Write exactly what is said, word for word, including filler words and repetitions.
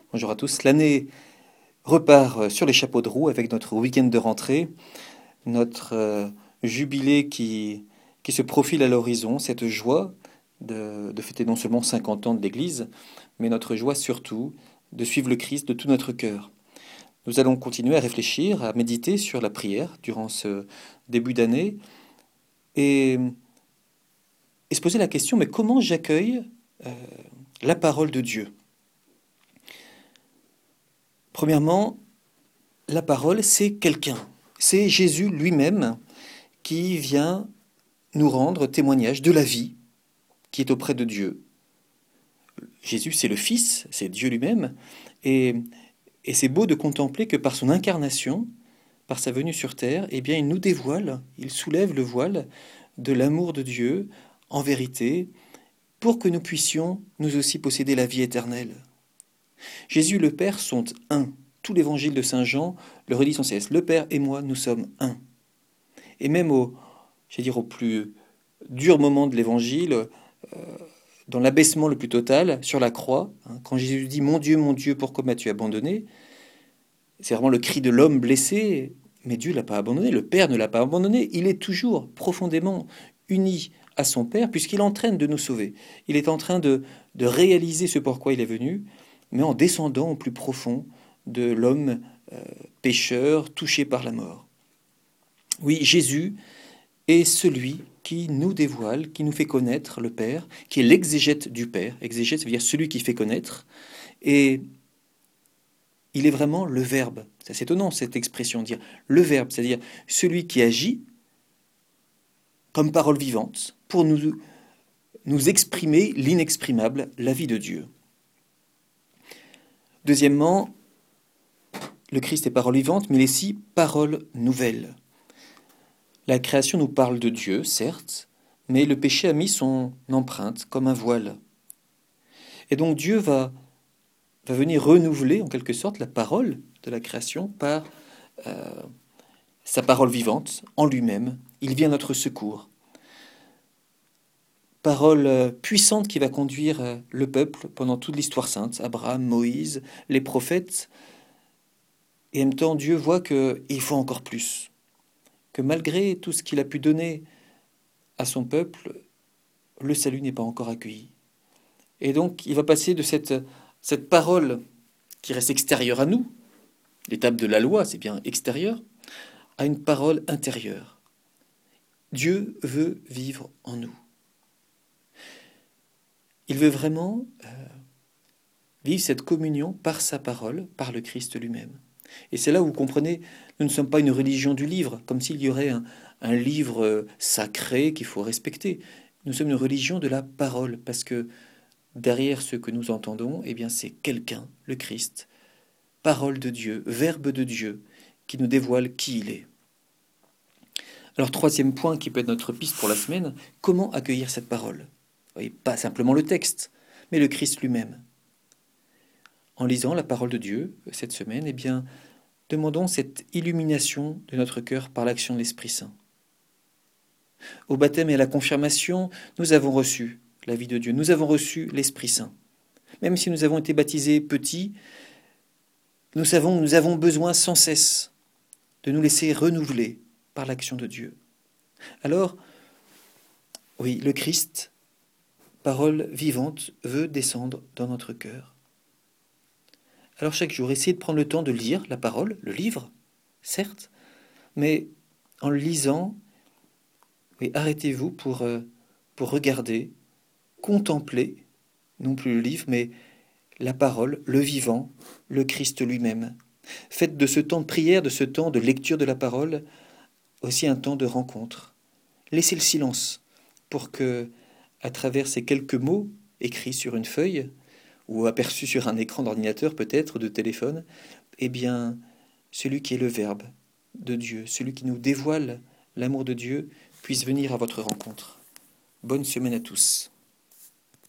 Bonjour à tous. L'année repart sur les chapeaux de roue avec notre week-end de rentrée, notre euh, jubilé qui, qui se profile à l'horizon, cette joie de, de fêter non seulement cinquante ans de l'Église, mais notre joie surtout de suivre le Christ de tout notre cœur. Nous allons continuer à réfléchir, à méditer sur la prière durant ce début d'année et, et se poser la question, mais comment j'accueille euh, la parole de Dieu? Premièrement, la parole, c'est quelqu'un. C'est Jésus lui-même qui vient nous rendre témoignage de la vie qui est auprès de Dieu. Jésus, c'est le Fils, c'est Dieu lui-même. Et, et c'est beau de contempler que par son incarnation, par sa venue sur terre, eh bien, il nous dévoile, il soulève le voile de l'amour de Dieu en vérité, pour que nous puissions nous aussi posséder la vie éternelle. Jésus et le Père sont un. Tout l'évangile de Saint Jean le redit sans cesse. Le Père et moi, nous sommes un. Et même au, j'allais dire, au plus dur moment de l'évangile, euh, dans l'abaissement le plus total, sur la croix, hein, quand Jésus dit « Mon Dieu, mon Dieu, pourquoi m'as-tu abandonné ?» C'est vraiment le cri de l'homme blessé, mais Dieu ne l'a pas abandonné, le Père ne l'a pas abandonné, il est toujours profondément uni à son Père, puisqu'il est en train de nous sauver. Il est en train de, de réaliser ce pourquoi il est venu, mais en descendant au plus profond de l'homme euh, pécheur, touché par la mort. Oui, Jésus est celui qui nous dévoile, qui nous fait connaître le Père, qui est l'exégète du Père. Exégète, ça veut dire celui qui fait connaître. Et il est vraiment le Verbe. C'est étonnant cette expression, dire le Verbe, c'est-à-dire celui qui agit comme parole vivante pour nous, nous exprimer l'inexprimable, la vie de Dieu. Deuxièmement, le Christ est parole vivante, mais il est aussi parole nouvelle. La création nous parle de Dieu, certes, mais le péché a mis son empreinte comme un voile. Et donc Dieu va, va venir renouveler en quelque sorte la parole de la création par euh, sa parole vivante en lui-même. Il vient à notre secours. Parole puissante qui va conduire le peuple pendant toute l'histoire sainte, Abraham, Moïse, les prophètes. Et en même temps, Dieu voit qu'il faut encore plus, que malgré tout ce qu'il a pu donner à son peuple, le salut n'est pas encore accueilli. Et donc, il va passer de cette, cette parole qui reste extérieure à nous, l'étape de la loi, c'est bien extérieur, à une parole intérieure. Dieu veut vivre en nous. Il veut vraiment euh, vivre cette communion par sa parole, par le Christ lui-même. Et c'est là où vous comprenez, nous ne sommes pas une religion du livre, comme s'il y aurait un, un livre sacré qu'il faut respecter. Nous sommes une religion de la parole, parce que derrière ce que nous entendons, eh bien, c'est quelqu'un, le Christ, parole de Dieu, verbe de Dieu, qui nous dévoile qui il est. Alors, troisième point qui peut être notre piste pour la semaine, comment accueillir cette parole? Oui, pas simplement le texte, mais le Christ lui-même. En lisant la parole de Dieu cette semaine, eh bien, demandons cette illumination de notre cœur par l'action de l'Esprit Saint. Au baptême et à la confirmation, nous avons reçu la vie de Dieu, nous avons reçu l'Esprit Saint. Même si nous avons été baptisés petits, nous savons que nous avons besoin sans cesse de nous laisser renouveler par l'action de Dieu. Alors, oui, le Christ, parole vivante, veut descendre dans notre cœur. Alors chaque jour, essayez de prendre le temps de lire la parole, le livre, certes, mais en le lisant, oui, arrêtez-vous pour, euh, pour regarder, contempler, non plus le livre, mais la parole, le vivant, le Christ lui-même. Faites de ce temps de prière, de ce temps de lecture de la parole, aussi un temps de rencontre. Laissez le silence pour que, à travers ces quelques mots écrits sur une feuille, ou aperçus sur un écran d'ordinateur peut-être, de téléphone, eh bien, celui qui est le Verbe de Dieu, celui qui nous dévoile l'amour de Dieu, puisse venir à votre rencontre. Bonne semaine à tous.